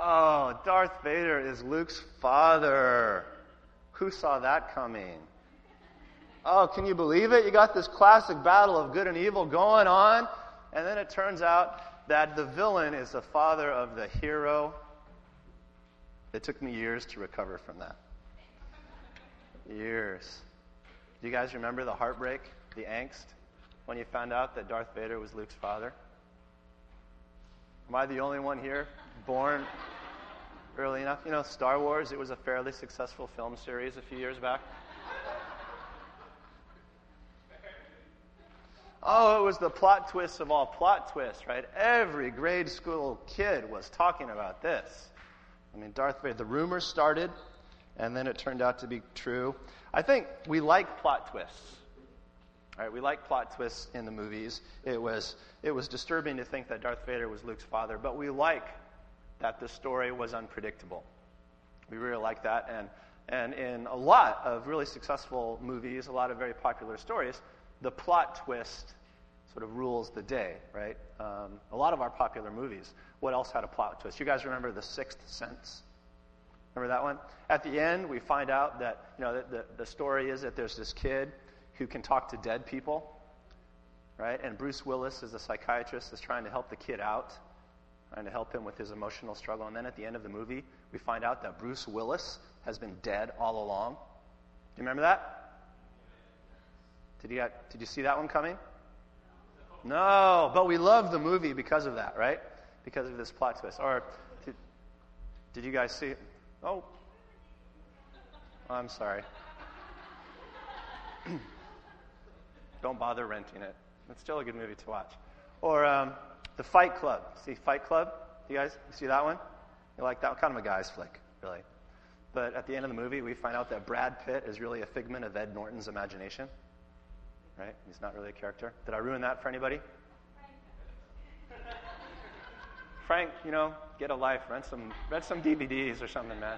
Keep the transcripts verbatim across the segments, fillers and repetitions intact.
Oh, Darth Vader is Luke's father. Who saw that coming? Oh, can you believe it? You got this classic battle of good and evil going on, and then it turns out that the villain is the father of the hero. It took me years to recover from that. Years. Do you guys remember the heartbreak, the angst, when you found out that Darth Vader was Luke's father? Am I the only one here born early enough? You know, Star Wars, it was a fairly successful film series a few years back. Oh, it was the plot twist of all plot twists, right? Every grade school kid was talking about this. I mean, Darth Vader, the rumors started, and then it turned out to be true. I think we like plot twists. Right, we like plot twists in the movies. It was it was disturbing to think that Darth Vader was Luke's father, but we like that the story was unpredictable. We really like that, and and in a lot of really successful movies, a lot of very popular stories, the plot twist sort of rules the day, right? Um, a lot of our popular movies, what else had a plot twist? You guys remember The Sixth Sense? Remember that one? At the end, we find out that, you know, the, the, the story is that there's this kid who can talk to dead people, right? And Bruce Willis, as a psychiatrist, is trying to help the kid out, trying to help him with his emotional struggle. And then at the end of the movie, we find out that Bruce Willis has been dead all along. Do you remember that? Did you, did you see that one coming? No, but we love the movie because of that, right? Because of this plot twist. Or did, did you guys see it? Oh, I'm sorry. Don't bother renting it. It's still a good movie to watch. Or um, The Fight Club. See Fight Club? You guys you see that one? You like that one? Kind of a guy's flick, really. But at the end of the movie, we find out that Brad Pitt is really a figment of Ed Norton's imagination. Right? He's not really a character. Did I ruin that for anybody? Frank, you know, get a life. Rent some, rent some D V Ds or something, man.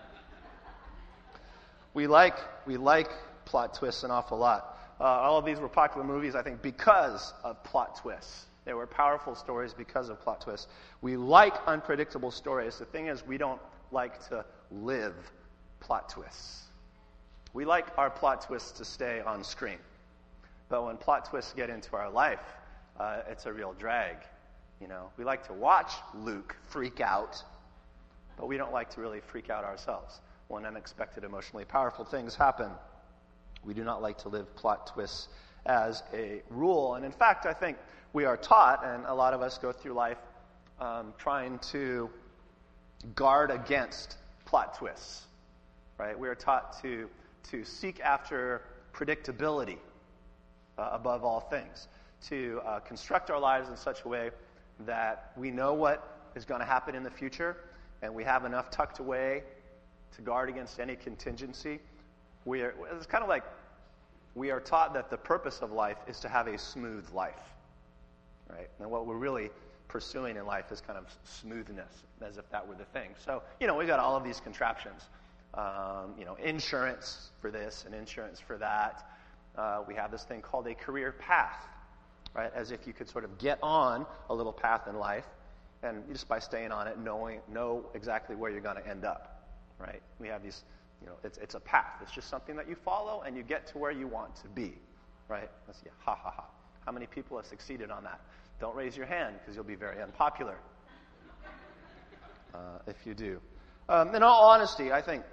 We like, we like plot twists an awful lot. Uh, all of these were popular movies, I think, because of plot twists. They were powerful stories because of plot twists. We like unpredictable stories. The thing is, we don't like to live plot twists. We like our plot twists to stay on screen. But when plot twists get into our life, uh, it's a real drag. You know, we like to watch Luke freak out, but we don't like to really freak out ourselves when unexpected, emotionally powerful things happen. We do not like to live plot twists as a rule. And in fact, I think we are taught, and a lot of us go through life um, trying to guard against plot twists. Right? We are taught to to seek after predictability uh, above all things, to uh, construct our lives in such a way that we know what is going to happen in the future, and we have enough tucked away to guard against any contingency. We are, it's kind of like we are taught that the purpose of life is to have a smooth life, right? And what we're really pursuing in life is kind of smoothness, as if that were the thing. So, you know, we've got all of these contraptions. Um, you know, insurance for this and insurance for that. Uh, we have this thing called a career path, right? As if you could sort of get on a little path in life, and just by staying on it, knowing know exactly where you're going to end up, right? We have these, you know, it's it's a path. It's just something that you follow, and you get to where you want to be, right? Let's see, ha ha ha. How many people have succeeded on that? Don't raise your hand because you'll be very unpopular uh, if you do. Um, in all honesty, I think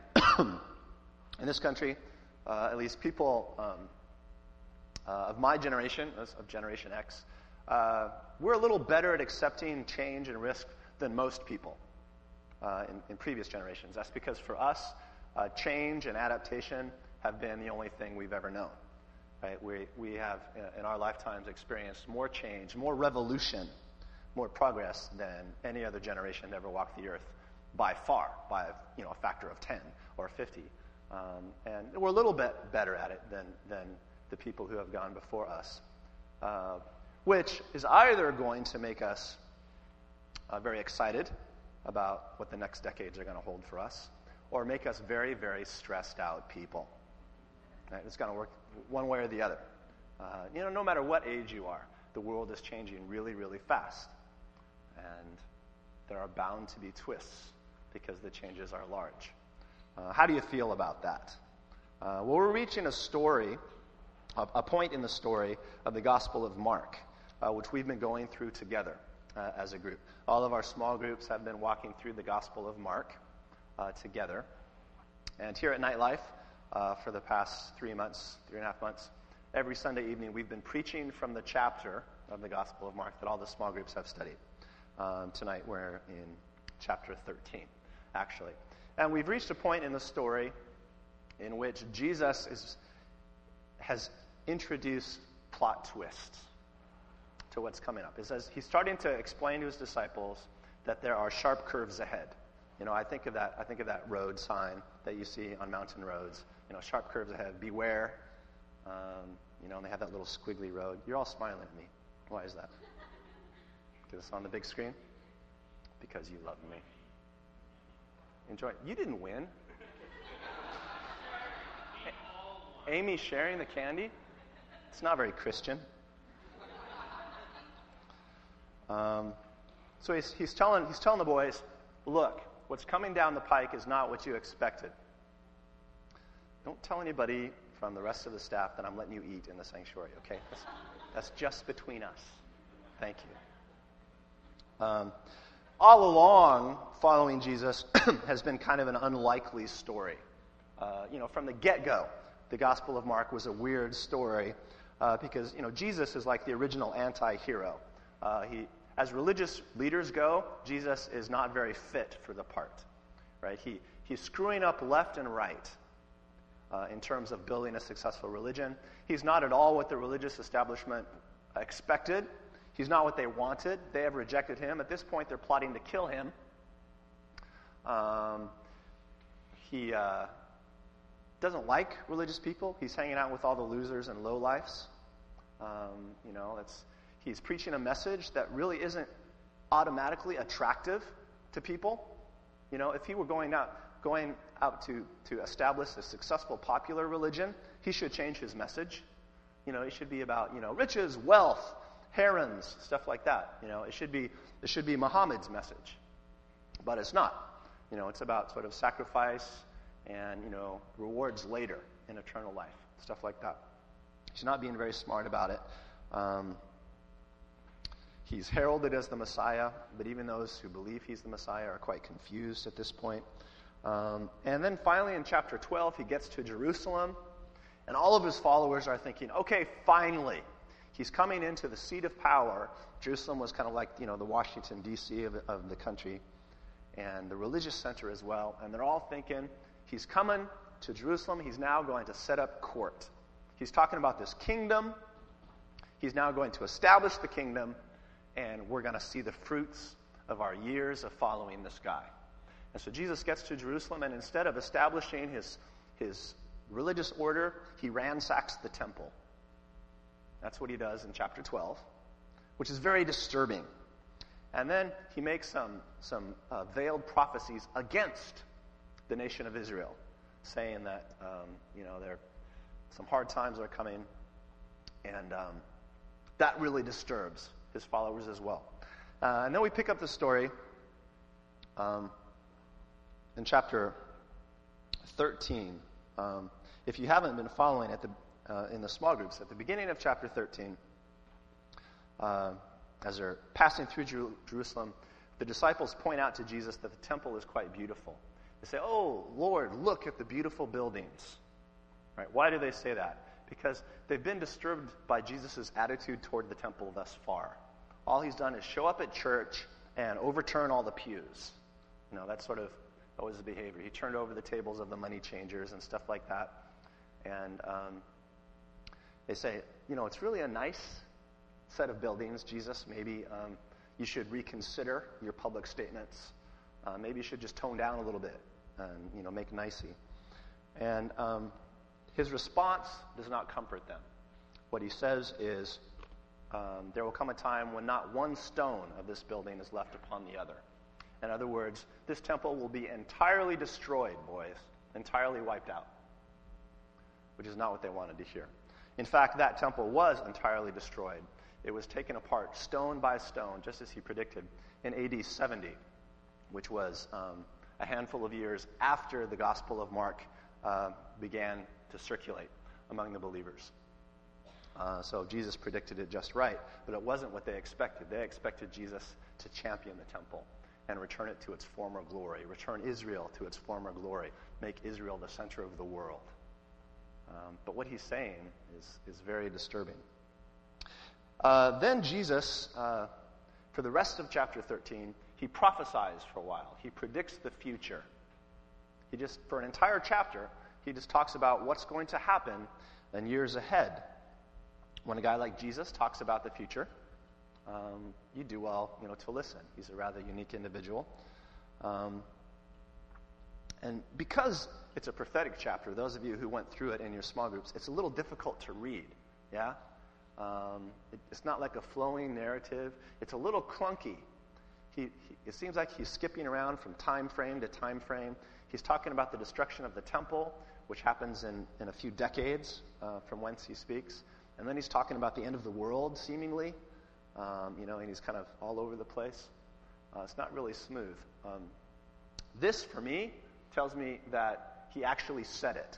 in this country, uh, at least people um, uh, of my generation, of Generation X, uh, we're a little better at accepting change and risk than most people uh, in, in previous generations. That's because for us, uh, change and adaptation have been the only thing we've ever known. Right? We we have uh, in our lifetimes experienced more change, more revolution, more progress than any other generation that ever walked the earth. By far, by you know a factor of ten or fifty, um, and we're a little bit better at it than than the people who have gone before us, uh, which is either going to make us uh, very excited about what the next decades are going to hold for us, or make us very, very stressed out people. Right? It's going to work one way or the other. Uh, you know, no matter what age you are, the world is changing really, really fast, and there are bound to be twists because the changes are large. Uh, how do you feel about that? Uh, well, we're reaching a story, a, a point in the story of the Gospel of Mark, uh, which we've been going through together uh, as a group. All of our small groups have been walking through the Gospel of Mark uh, together. And here at Nightlife, uh, for the past three months, three and a half months, every Sunday evening we've been preaching from the chapter of the Gospel of Mark that all the small groups have studied. Um, tonight we're in chapter thirteen, actually. And we've reached a point in the story in which Jesus is, has introduced plot twists to what's coming up. It says he's starting to explain to his disciples that there are sharp curves ahead. You know, I think of that. I think of that road sign that you see on mountain roads. You know, sharp curves ahead. Beware. Um, you know, and they have that little squiggly road. You're all smiling at me. Why is that? Because it's on the big screen. Because you love me. Enjoy it. You didn't win. Amy sharing the candy? It's not very Christian. Um, so he's, he's telling he's telling the boys, look, what's coming down the pike is not what you expected. Don't tell anybody from the rest of the staff that I'm letting you eat in the sanctuary, okay? That's, that's just between us. Thank you. Um, all along, following Jesus has been kind of an unlikely story. Uh, you know, from the get-go, the Gospel of Mark was a weird story uh, because, you know, Jesus is like the original anti-hero. Uh, he, as religious leaders go, Jesus is not very fit for the part, right? He he's screwing up left and right uh, in terms of building a successful religion. He's not at all what the religious establishment expected. He's not what they wanted. They have rejected him. At this point, they're plotting to kill him. Um, he uh, doesn't like religious people. He's hanging out with all the losers and lowlifes. Um, you know, it's, he's preaching a message that really isn't automatically attractive to people. You know, if he were going out going out to, to establish a successful popular religion, he should change his message. You know, it should be about, you know, riches, wealth, herons, stuff like that. You know, it should be it should be Muhammad's message. But it's not. You know, it's about sort of sacrifice and, you know, rewards later in eternal life, stuff like that. He's not being very smart about it. Um, he's heralded as the Messiah, but even those who believe he's the Messiah are quite confused at this point. Um, and then finally in chapter twelve, he gets to Jerusalem, and all of his followers are thinking, okay, finally, he's coming into the seat of power. Jerusalem was kind of like, you know, the Washington, D C of, of the country, and the religious center as well. And they're all thinking, he's coming to Jerusalem. He's now going to set up court. He's talking about this kingdom. He's now going to establish the kingdom, and we're going to see the fruits of our years of following this guy. And so Jesus gets to Jerusalem, and instead of establishing his, his religious order, he ransacks the temple. That's what he does in chapter twelve, which is very disturbing. And then he makes some, some uh, veiled prophecies against the nation of Israel, saying that, um, you know, there some hard times are coming, and um, that really disturbs his followers as well. Uh, and then we pick up the story um, in chapter thirteen. Um, if you haven't been following at the uh, in the small groups, at the beginning of chapter thirteen, uh, as they're passing through Jer- Jerusalem, the disciples point out to Jesus that the temple is quite beautiful. They say, "Oh, Lord, look at the beautiful buildings." Right? Why do they say that? Because they've been disturbed by Jesus' attitude toward the temple thus far. All he's done is show up at church and overturn all the pews. You know, that's sort of that was his behavior. He turned over the tables of the money changers and stuff like that. And um, they say, you know, it's really a nice set of buildings, Jesus. Maybe um, you should reconsider your public statements. Uh, maybe you should just tone down a little bit and, you know, make nicey. And um, his response does not comfort them. What he says is, um, there will come a time when not one stone of this building is left upon the other. In other words, this temple will be entirely destroyed, boys, entirely wiped out, which is not what they wanted to hear. In fact, that temple was entirely destroyed. It was taken apart stone by stone, just as he predicted, in A D seventy, which was um, a handful of years after the Gospel of Mark uh, began to circulate among the believers. Uh, so Jesus predicted it just right, but it wasn't what they expected. They expected Jesus to champion the temple and return it to its former glory, return Israel to its former glory, make Israel the center of the world. Um, but what he's saying is, is very disturbing. Uh, then Jesus, uh, for the rest of chapter thirteen, he prophesies for a while. He predicts the future. He just, for an entire chapter, he just talks about what's going to happen in years ahead. When a guy like Jesus talks about the future, um, you do well, you know, to listen. He's a rather unique individual. Um, and because it's a prophetic chapter, those of you who went through it in your small groups, it's a little difficult to read, yeah? Um, it, it's not like a flowing narrative. It's a little clunky. He, he, it seems like he's skipping around from time frame to time frame. He's talking about the destruction of the temple, which happens in, in a few decades uh, from whence he speaks. And then he's talking about the end of the world, seemingly. Um, you know, and he's kind of all over the place. Uh, it's not really smooth. Um, this, for me, tells me that he actually said it.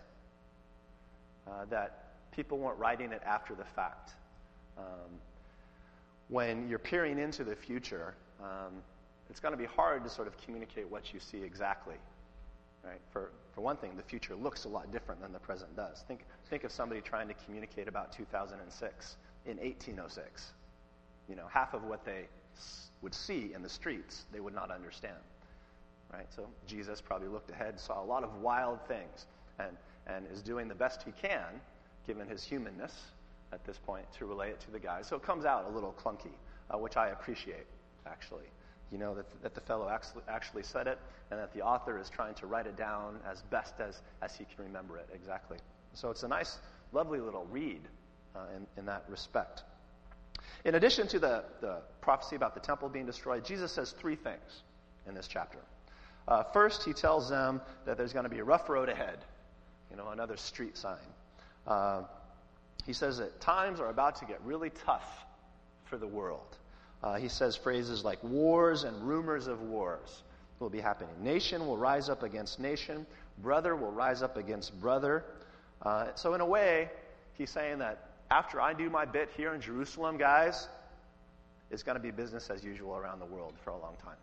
Uh, that people weren't writing it after the fact. Um, when you're peering into the future, um, it's going to be hard to sort of communicate what you see exactly. Right? For for one thing, the future looks a lot different than the present does. Think think of somebody trying to communicate about two thousand six in eighteen oh six. You know, half of what they s- would see in the streets, they would not understand. Right? So Jesus probably looked ahead, saw a lot of wild things, and and is doing the best he can, given his humanness at this point, to relay it to the guys. So it comes out a little clunky, uh, which I appreciate, actually. You know, that, that the fellow actually, actually said it, and that the author is trying to write it down as best as, as he can remember it, exactly. So it's a nice, lovely little read uh, in, in that respect. In addition to the, the prophecy about the temple being destroyed, Jesus says three things in this chapter. Uh, first, he tells them that there's going to be a rough road ahead, you know, another street sign. Uh, he says that times are about to get really tough for the world. Uh, he says phrases like wars and rumors of wars will be happening. Nation will rise up against nation. Brother will rise up against brother. Uh, so in a way, he's saying that after I do my bit here in Jerusalem, guys, it's going to be business as usual around the world for a long time.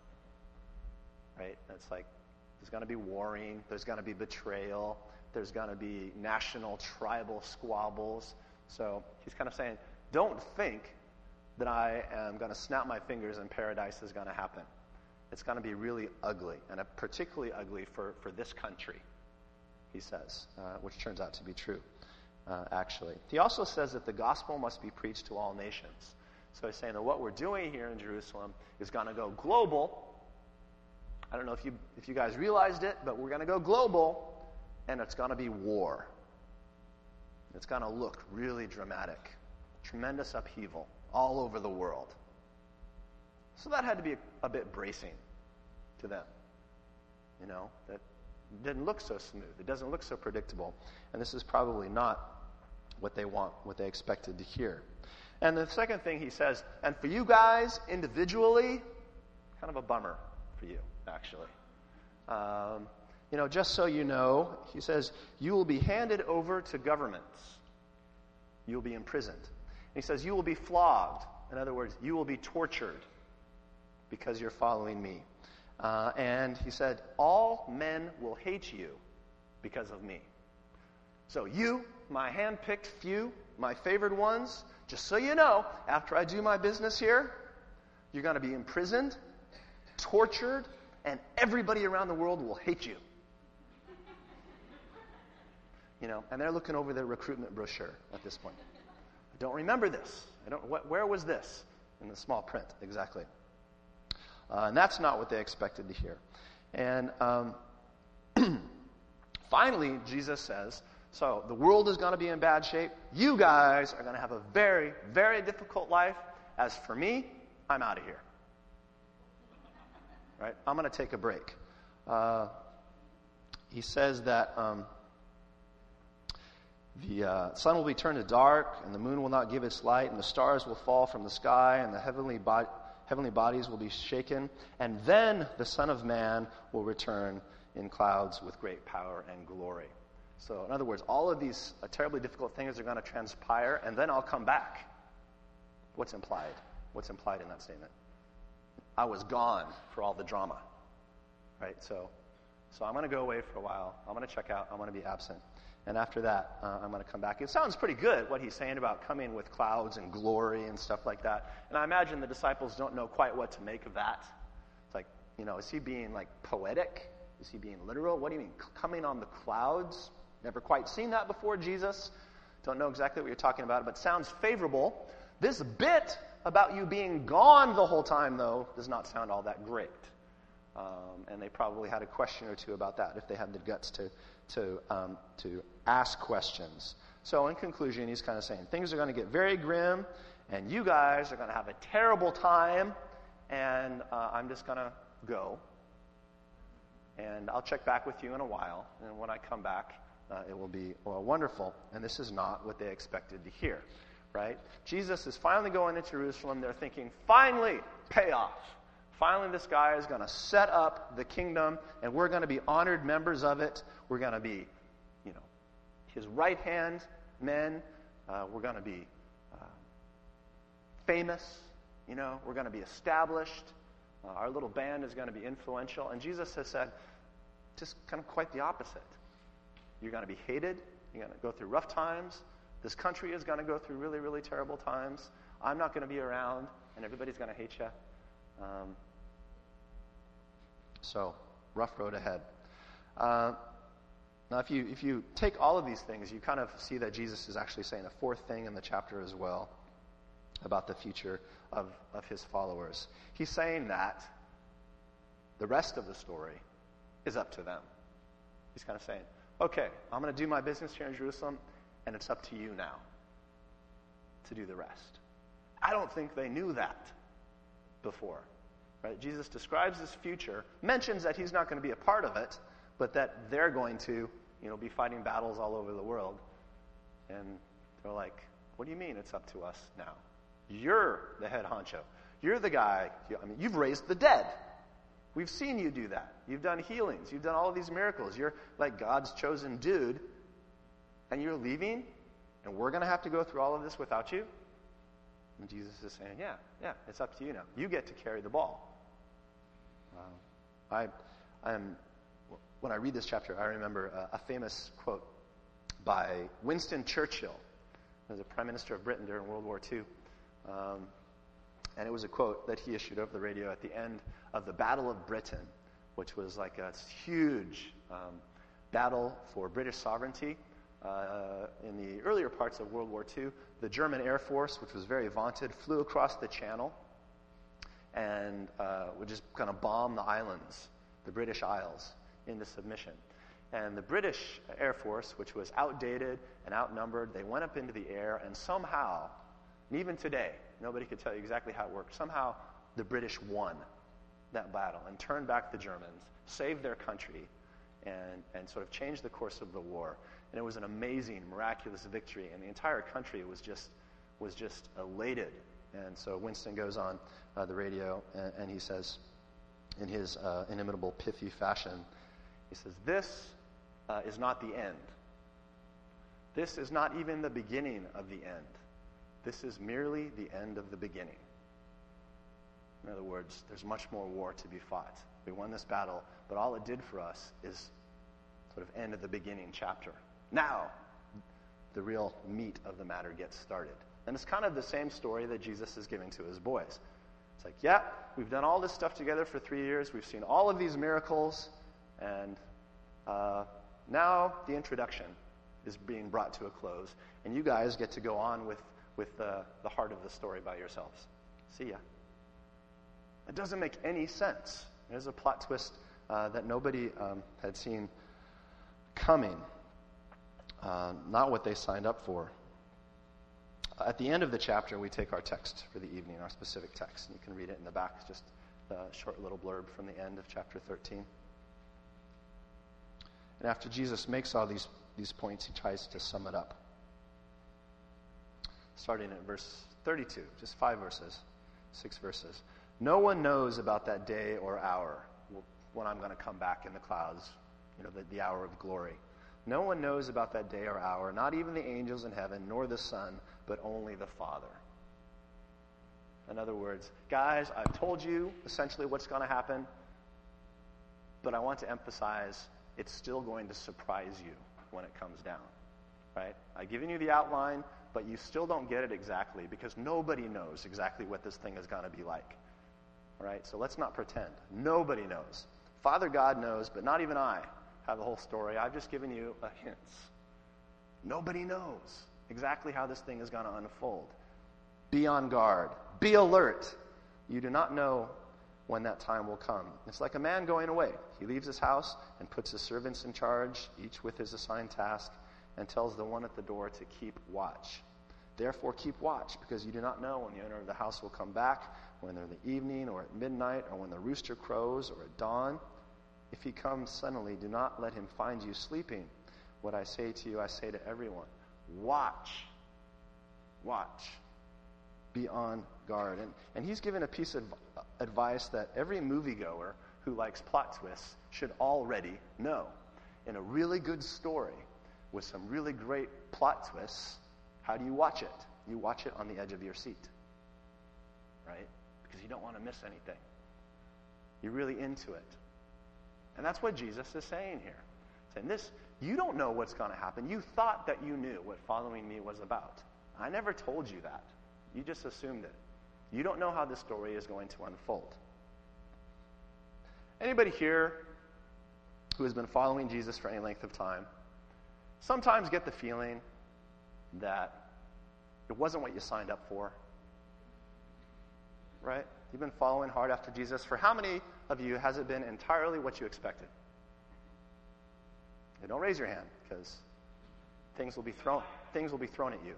Right? It's like there's going to be warring. There's going to be betrayal. There's going to be national, tribal squabbles. So he's kind of saying, don't think that I am going to snap my fingers and paradise is going to happen. It's going to be really ugly, and particularly ugly for, for this country, he says, uh, which turns out to be true, uh, actually. He also says that the gospel must be preached to all nations. So he's saying that what we're doing here in Jerusalem is going to go global. I don't know if you if you guys realized it, but we're going to go global, and it's going to be war. It's going to look really dramatic, tremendous upheaval all over the world. So that had to be a, a bit bracing to them. You know, that didn't look so smooth. It doesn't look so predictable. And this is probably not what they want, what they expected to hear. And the second thing he says, and for you guys individually, kind of a bummer for you, actually. Um, you know, just so you know, he says, you will be handed over to governments. You will be imprisoned. He says, you will be flogged. In other words, you will be tortured because you're following me. Uh, and he said, all men will hate you because of me. So you, my hand-picked few, my favored ones, just so you know, after I do my business here, you're going to be imprisoned, tortured, and everybody around the world will hate you. You know, and they're looking over their recruitment brochure at this point. I don't remember this. I don't. What, where was this in the small print exactly? Uh, and that's not what they expected to hear. And um, finally, Jesus says, so the world is going to be in bad shape. You guys are going to have a very, very difficult life. As for me, I'm out of here. Right? I'm going to take a break. Uh, he says that um, the uh, sun will be turned to dark, and the moon will not give its light, and the stars will fall from the sky, and the heavenly body, heavenly bodies will be shaken, and then the Son of Man will return in clouds with great power and glory. So, in other words, all of these uh, terribly difficult things are going to transpire, and then I'll come back. What's implied? What's implied in that statement? I was gone for all the drama, right? So, so I'm going to go away for a while. I'm going to check out. I'm going to be absent. And after that, uh, I'm going to come back. It sounds pretty good, what he's saying about coming with clouds and glory and stuff like that. And I imagine the disciples don't know quite what to make of that. It's like, you know, is he being, like, poetic? Is he being literal? What do you mean, c- coming on the clouds? Never quite seen that before, Jesus. Don't know exactly what you're talking about, but sounds favorable. This bit about you being gone the whole time, though, does not sound all that great. Um, and they probably had a question or two about that if they had the guts to to um, to ask questions. So in conclusion, he's kind of saying things are going to get very grim, and you guys are going to have a terrible time, and uh, I'm just going to go. And I'll check back with you in a while, and when I come back, uh, it will be well, wonderful. And this is not what they expected to hear, right? Jesus is finally going into Jerusalem. They're thinking, finally, payoff. Finally, this guy is going to set up the kingdom, and we're going to be honored members of it. We're going to be, you know, his right-hand men. Uh, we're going to be uh, famous. You know, we're going to be established. Uh, our little band is going to be influential. And Jesus has said just kind of quite the opposite. You're going to be hated. You're going to go through rough times. This country is going to go through really, really terrible times. I'm not going to be around, and everybody's going to hate you. Um, so, rough road ahead. Uh, now, if you if you take all of these things, you kind of see that Jesus is actually saying a fourth thing in the chapter as well about the future of, of his followers. He's saying that the rest of the story is up to them. He's kind of saying, okay, I'm going to do my business here in Jerusalem, and it's up to you now to do the rest. I don't think they knew that before. Right? Jesus describes this future, mentions that he's not going to be a part of it, but that they're going to, you know, be fighting battles all over the world. And they're like, what do you mean it's up to us now? You're the head honcho. You're the guy, I mean, you've raised the dead. We've seen you do that. You've done healings. You've done all of these miracles. You're like God's chosen dude, and you're leaving, and we're going to have to go through all of this without you? And Jesus is saying, yeah, yeah, it's up to you now. You get to carry the ball. Uh, I, I'm, when I read this chapter, I remember a, a famous quote by Winston Churchill, who was the Prime Minister of Britain during World War Two. Um, and it was a quote that he issued over the radio at the end of the Battle of Britain, which was like a huge um, battle for British sovereignty. Uh, in the earlier parts of World War Two, the German Air Force, which was very vaunted, flew across the Channel and uh, would just kind of bomb the islands, the British Isles, into submission. And the British Air Force, which was outdated and outnumbered, they went up into the air, and somehow, and even today, nobody could tell you exactly how it worked, somehow the British won that battle and turned back the Germans, saved their country, and, and sort of changed the course of the war. And it was an amazing, miraculous victory, and the entire country was just was just elated. And so Winston goes on uh, the radio, and, and he says, in his uh, inimitable, pithy fashion, he says, this uh, is not the end. This is not even the beginning of the end. This is merely the end of the beginning. In other words, there's much more war to be fought. We won this battle, but all it did for us is sort of end of the beginning chapter. Now, the real meat of the matter gets started. And it's kind of the same story that Jesus is giving to his boys. It's like, yeah, we've done all this stuff together for three years. We've seen all of these miracles. And uh, now the introduction is being brought to a close. And you guys get to go on with, with the, the heart of the story by yourselves. See ya. It doesn't make any sense. There's a plot twist uh, that nobody um, had seen coming. Uh, not what they signed up for. At the end of the chapter, we take our text for the evening, our specific text. And you can read it in the back. It's just a short little blurb from the end of chapter thirteen. And after Jesus makes all these, these points, he tries to sum it up. Starting at verse thirty-two, just five verses, six verses. No one knows about that day or hour when I'm going to come back in the clouds, you know, the, the hour of glory. No one knows about that day or hour, not even the angels in heaven, nor the Son, but only the Father. In other words, guys, I've told you essentially what's going to happen, but I want to emphasize it's still going to surprise you when it comes down, right? I've given you the outline, but you still don't get it exactly because nobody knows exactly what this thing is going to be like, all right? So let's not pretend. Nobody knows. Father God knows, but not even I have the whole story. I've just given you a hint. Nobody knows exactly how this thing is going to unfold. Be on guard. Be alert. You do not know when that time will come. It's like a man going away. He leaves his house and puts his servants in charge, each with his assigned task, and tells the one at the door to keep watch. Therefore keep watch, because you do not know when the owner of the house will come back, whether in the evening or at midnight, or when the rooster crows or at dawn. If he comes suddenly, do not let him find you sleeping. What I say to you, I say to everyone. Watch. Watch. Be on guard. And, and he's given a piece of advice that every moviegoer who likes plot twists should already know. In a really good story with some really great plot twists, how do you watch it? You watch it on the edge of your seat, right? Because you don't want to miss anything. You're really into it. And that's what Jesus is saying here. Saying this, you don't know what's going to happen. You thought that you knew what following me was about. I never told you that. You just assumed it. You don't know how this story is going to unfold. Anybody here who has been following Jesus for any length of time sometimes get the feeling that it wasn't what you signed up for? Right? You've been following hard after Jesus. For how many of you has it been entirely what you expected? Yeah, don't raise your hand, because things will be thrown things will be thrown at you.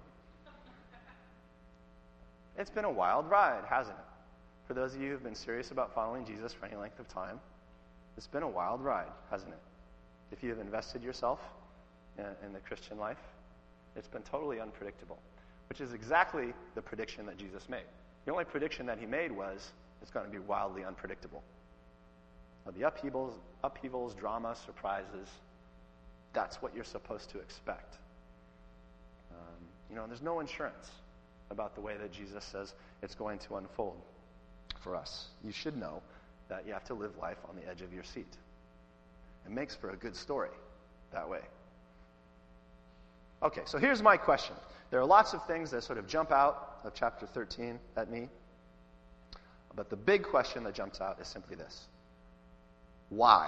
It's been a wild ride, hasn't it? For those of you who've been serious about following Jesus for any length of time, it's been a wild ride, hasn't it? If you have invested yourself in, in the Christian life, it's been totally unpredictable, which is exactly the prediction that Jesus made. The only prediction that he made was it's going to be wildly unpredictable. There'll be upheavals, upheavals, drama, surprises. That's what you're supposed to expect. Um, you know, and there's no insurance about the way that Jesus says it's going to unfold for us. You should know that you have to live life on the edge of your seat. It makes for a good story that way. Okay, so here's my question. There are lots of things that sort of jump out of chapter thirteen at me, but the big question that jumps out is simply this. Why?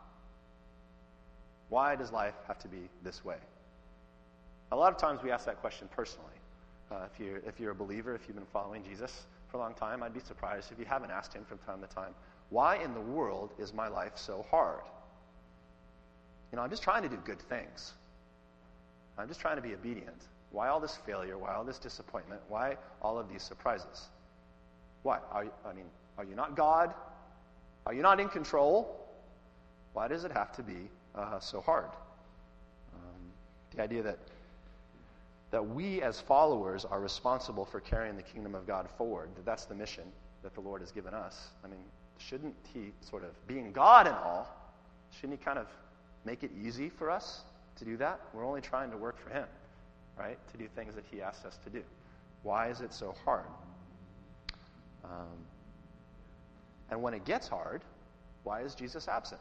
Why does life have to be this way? A lot of times we ask that question personally. Uh, if you're, if you're a believer, if you've been following Jesus for a long time, I'd be surprised if you haven't asked him from time to time, why in the world is my life so hard? You know, I'm just trying to do good things. I'm just trying to be obedient. Why all this failure? Why all this disappointment? Why all of these surprises? Why? Are you, I mean, are you not God? Are you not in control? Why does it have to be uh, so hard? Um, the idea that that we as followers are responsible for carrying the kingdom of God forward, that that's the mission that the Lord has given us. I mean, shouldn't he sort of, being God and all, shouldn't he kind of make it easy for us to do that? We're only trying to work for him, right? To do things that he asks us to do. Why is it so hard? Um, and when it gets hard, why is Jesus absent?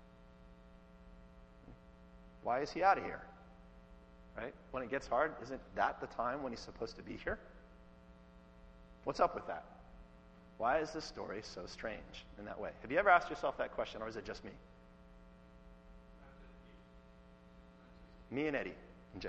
Why is he out of here? Right? When it gets hard, isn't that the time when he's supposed to be here? What's up with that? Why is this story so strange in that way? Have you ever asked yourself that question, or is it just me? Me and Eddie and Jay.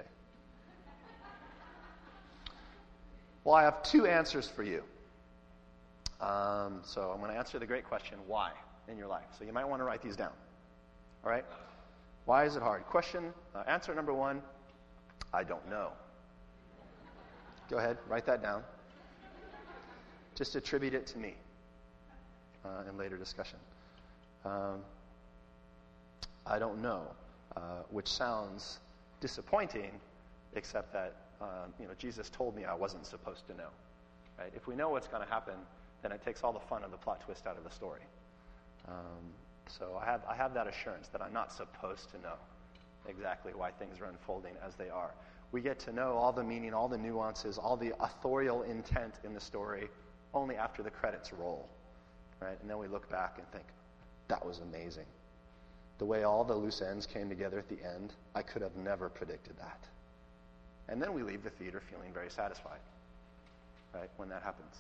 Well, I have two answers for you. Um, so I'm going to answer the great question, why, in your life. So you might want to write these down. All right? Why is it hard? Question, uh, answer number one, I don't know. Go ahead, write that down. Just attribute it to me uh, in later discussion. Um, I don't know, uh, which sounds disappointing, except that uh, you know Jesus told me I wasn't supposed to know. Right? If we know what's going to happen, then it takes all the fun of the plot twist out of the story. Um, so I have, I have that assurance that I'm not supposed to know exactly why things are unfolding as they are. We get to know all the meaning, all the nuances, all the authorial intent in the story only after the credits roll, right? And then we look back and think, that was amazing. The way all the loose ends came together at the end, I could have never predicted that. And then we leave the theater feeling very satisfied, right, when that happens.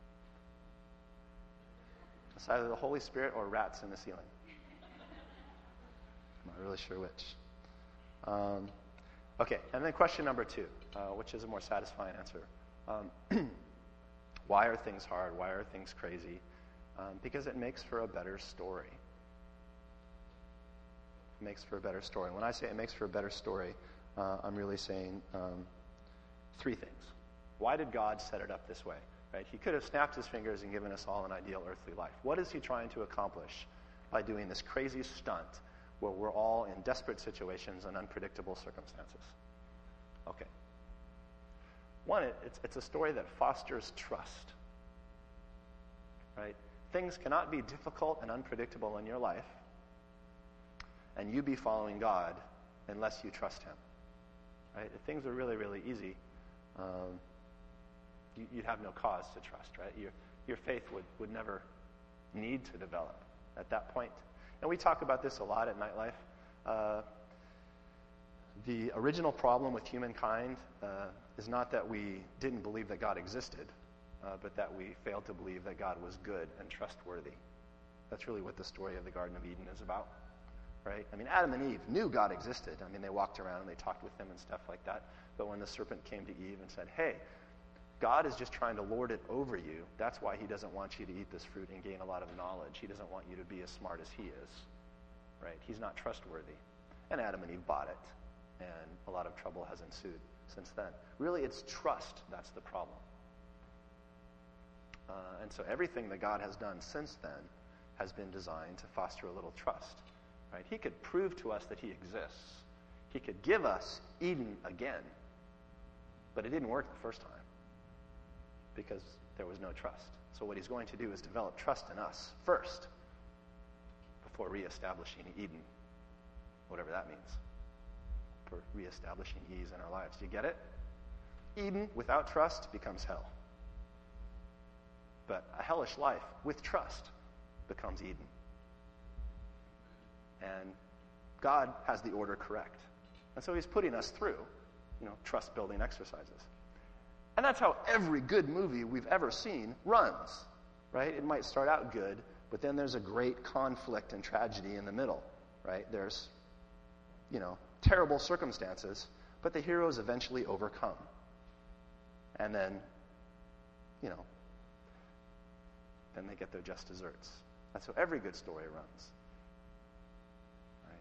It's either the Holy Spirit or rats in the ceiling. I'm not really sure which. Um, okay, and then question number two, uh, which is a more satisfying answer. Um, why are things hard? Why are things crazy? Um, because it makes for a better story. It makes for a better story. When I say it makes for a better story, uh, I'm really saying um, three things. Why did God set it up this way? Right? He could have snapped his fingers and given us all an ideal earthly life. What is he trying to accomplish by doing this crazy stunt where we're all in desperate situations and unpredictable circumstances? Okay. One, it, it's, it's a story that fosters trust. Right? Things cannot be difficult and unpredictable in your life, and you be following God unless you trust him. Right? If things are really, really easy, um, you, you'd have no cause to trust, right? Your, your faith would, would never need to develop at that point. And we talk about this a lot at Nightlife. Uh, the original problem with humankind uh, is not that we didn't believe that God existed, uh, but that we failed to believe that God was good and trustworthy. That's really what the story of the Garden of Eden is about, right? I mean, Adam and Eve knew God existed. I mean, they walked around and they talked with him and stuff like that. But when the serpent came to Eve and said, hey, God is just trying to lord it over you. That's why he doesn't want you to eat this fruit and gain a lot of knowledge. He doesn't want you to be as smart as he is, right? He's not trustworthy. And Adam and Eve bought it, and a lot of trouble has ensued since then. Really, it's trust that's the problem. Uh, and so everything that God has done since then has been designed to foster a little trust, right? He could prove to us that he exists. He could give us Eden again, but it didn't work the first time because there was no trust. So what he's going to do is develop trust in us first before reestablishing Eden, whatever that means, for reestablishing ease in our lives. Do you get it? Eden without trust becomes hell. But a hellish life with trust becomes Eden. And God has the order correct. And so he's putting us through, you know, trust-building exercises. And that's how every good movie we've ever seen runs, right? It might start out good, but then there's a great conflict and tragedy in the middle, right? There's, you know, terrible circumstances, but the heroes eventually overcome. And then, you know, then they get their just desserts. That's how every good story runs. Right?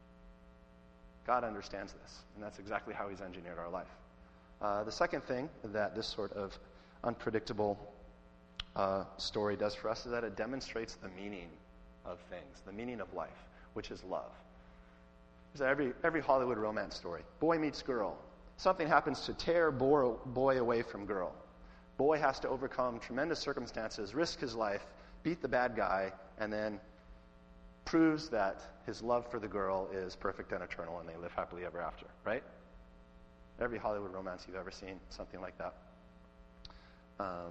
God understands this, and that's exactly how he's engineered our life. Uh, the second thing that this sort of unpredictable uh, story does for us is that it demonstrates the meaning of things, the meaning of life, which is love. There's every, every Hollywood romance story. Boy meets girl. Something happens to tear boy, boy away from girl. Boy has to overcome tremendous circumstances, risk his life, beat the bad guy, and then proves that his love for the girl is perfect and eternal, and they live happily ever after, right? Every Hollywood romance you've ever seen, something like that. Um,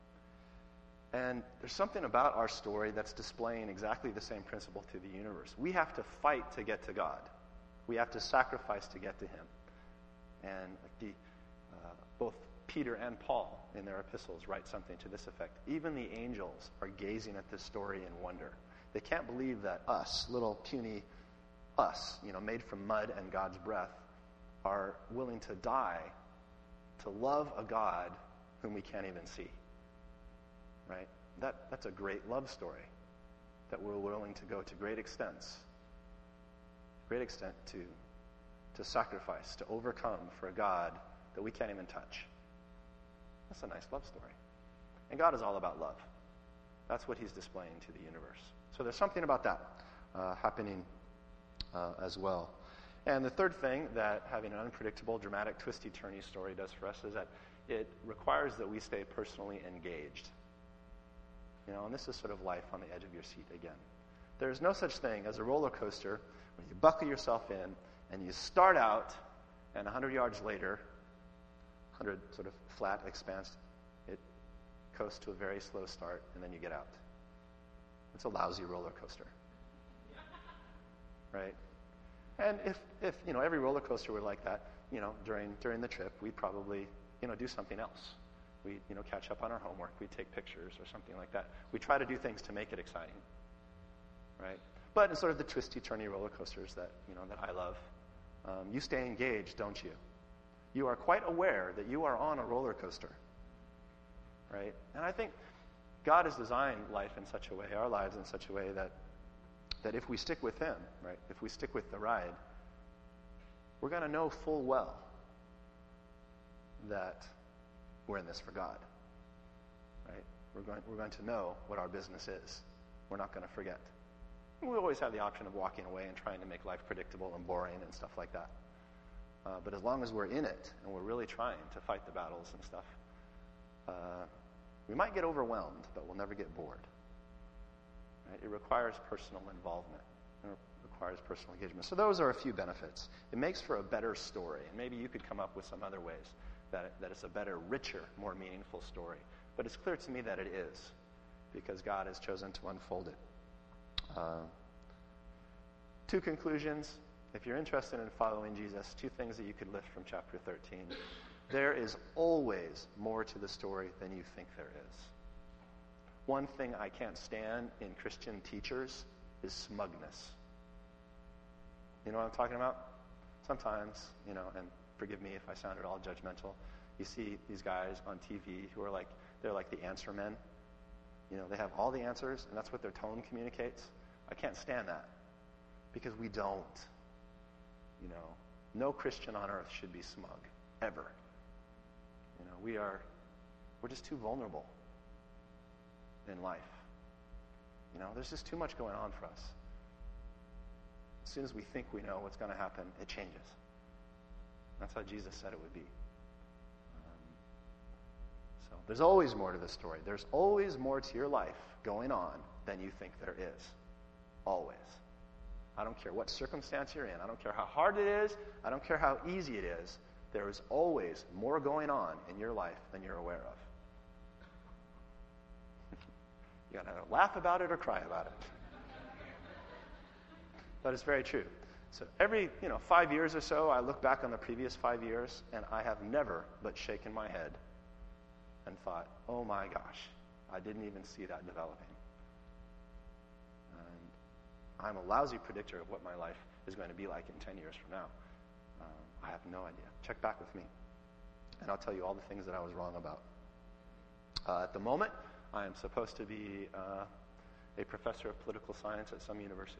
and there's something about our story that's displaying exactly the same principle to the universe. We have to fight to get to God. We have to sacrifice to get to him. And the, uh, both Peter and Paul in their epistles write something to this effect. Even the angels are gazing at this story in wonder. They can't believe that us, little puny us, you know, made from mud and God's breath, are willing to die to love a God whom we can't even see. Right? That, that's a great love story, that we're willing to go to great extents, great extent to, to sacrifice, to overcome for a God that we can't even touch. That's a nice love story. And God is all about love. That's what he's displaying to the universe. So there's something about that uh, happening uh, as well. And the third thing that having an unpredictable, dramatic, twisty-turny story does for us is that it requires that we stay personally engaged. You know, and this is sort of life on the edge of your seat again. There's no such thing as a roller coaster where you buckle yourself in and you start out, and one hundred yards later, one hundred sort of flat expanse, it coasts to a very slow start, and then you get out. It's a lousy roller coaster. Right? And if, if you know, every roller coaster were like that, you know, during during the trip, we'd probably, you know, do something else. We'd, you know, catch up on our homework. We'd take pictures or something like that. We try to do things to make it exciting. Right? But in sort of the twisty, turny roller coasters that, you know, that I love, um, you stay engaged, don't you? You are quite aware that you are on a roller coaster. Right? And I think God has designed life in such a way, our lives in such a way that that if we stick with Him, right, if we stick with the ride, we're going to know full well that we're in this for God. Right? We're going, we're going to know what our business is. We're not going to forget. We always have the option of walking away and trying to make life predictable and boring and stuff like that. Uh, but as long as we're in it and we're really trying to fight the battles and stuff, uh, we might get overwhelmed, but we'll never get bored. Right? It requires personal involvement. It requires personal engagement. So those are a few benefits. It makes for a better story. And maybe you could come up with some other ways that, that it's a better, richer, more meaningful story. But it's clear to me that it is, because God has chosen to unfold it. Uh, two conclusions. If you're interested in following Jesus, two things that you could lift from chapter thirteen. There is always more to the story than you think there is. One thing I can't stand in Christian teachers is smugness. You know what I'm talking about? Sometimes, you know, and forgive me if I sound at all judgmental, you see these guys on T V who are like, they're like the answer men. You know, they have all the answers, and that's what their tone communicates. I can't stand that, because we don't. You know, no Christian on earth should be smug, ever. You know, we are, we're just too vulnerable in life. You know, there's just too much going on for us. As soon as we think we know what's going to happen, it changes. That's how Jesus said it would be. Um, so there's always more to the story. There's always more to your life going on than you think there is. Always. I don't care what circumstance you're in. I don't care how hard it is. I don't care how easy it is. There is always more going on in your life than you're aware of. You got to laugh about it or cry about it. But it's very true. So every, you know, five years or so, I look back on the previous five years, and I have never but shaken my head and thought, oh my gosh, I didn't even see that developing. And I'm a lousy predictor of what my life is going to be like in ten years from now. Um, I have no idea. Check back with me, and I'll tell you all the things that I was wrong about. Uh, at the moment, I am supposed to be uh, a professor of political science at some university.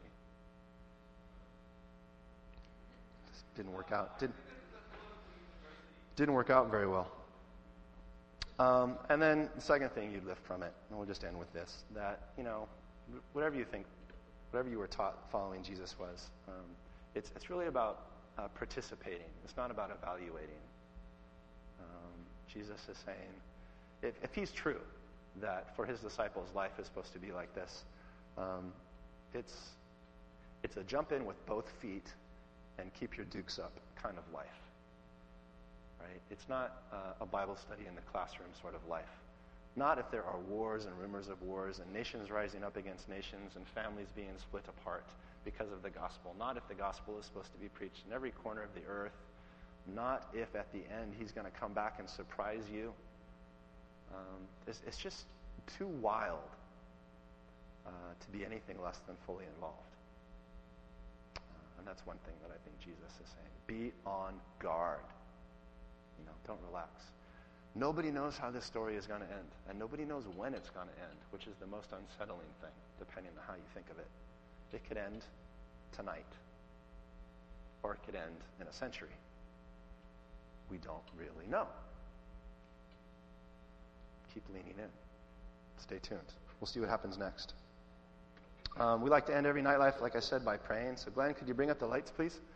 This didn't work out. Didn't, didn't work out very well. Um, and then the second thing you'd lift from it, and we'll just end with this, that, you know, whatever you think, whatever you were taught following Jesus was, um, it's, it's really about uh, participating. It's not about evaluating. Um, Jesus is saying, if, if he's true, that for his disciples life is supposed to be like this, um, it's it's a jump in with both feet and keep your dukes up kind of life. Right? It's not uh, a Bible study in the classroom sort of life. Not if there are wars and rumors of wars and nations rising up against nations and families being split apart because of the gospel. Not if the gospel is supposed to be preached in every corner of the earth. Not if at the end he's going to come back and surprise you. Um, it's, it's just too wild uh, to be anything less than fully involved. Uh, and that's one thing that I think Jesus is saying. Be on guard. You know, don't relax. Nobody knows how this story is going to end, and nobody knows when it's going to end, which is the most unsettling thing, depending on how you think of it. It could end tonight, or it could end in a century. We don't really know. Keep leaning in. Stay tuned. We'll see what happens next. Um, we like to end every nightlife, like I said, by praying. So Glenn, could you bring up the lights, please?